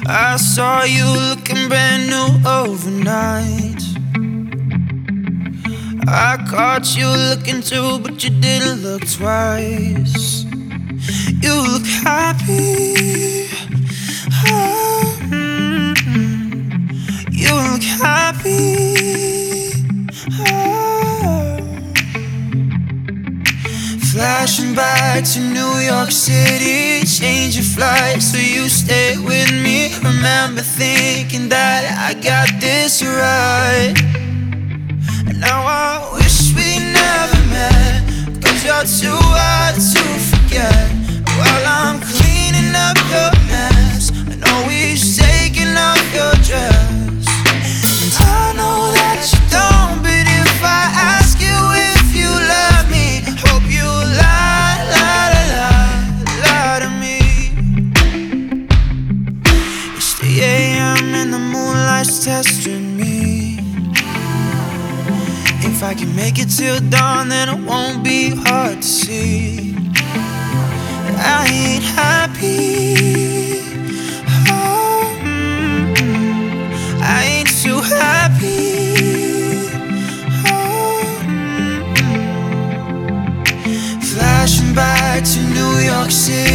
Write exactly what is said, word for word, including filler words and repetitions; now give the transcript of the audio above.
I saw you looking brand new overnight. I caught you looking too, but you didn't look twice. You look happy. Oh, mm-hmm. You look happy. Oh. Flashing back to New York City, change your flight so you stay with me. Remember thinking that I got this right. And now I wish we never met, 'cause you're too hard to forget. While I'm cleaning up your mess, and always taking off your dress. And I know that you don't, but if I ask you if you love me, hope you lie, lie, lie, lie to me. It's three a m and the moonlight's testing me. If I can make it till dawn, then it won't be hard to see I ain't happy. Oh, mm-hmm. I ain't too happy. Oh, mm-hmm. Flashing back to New York City.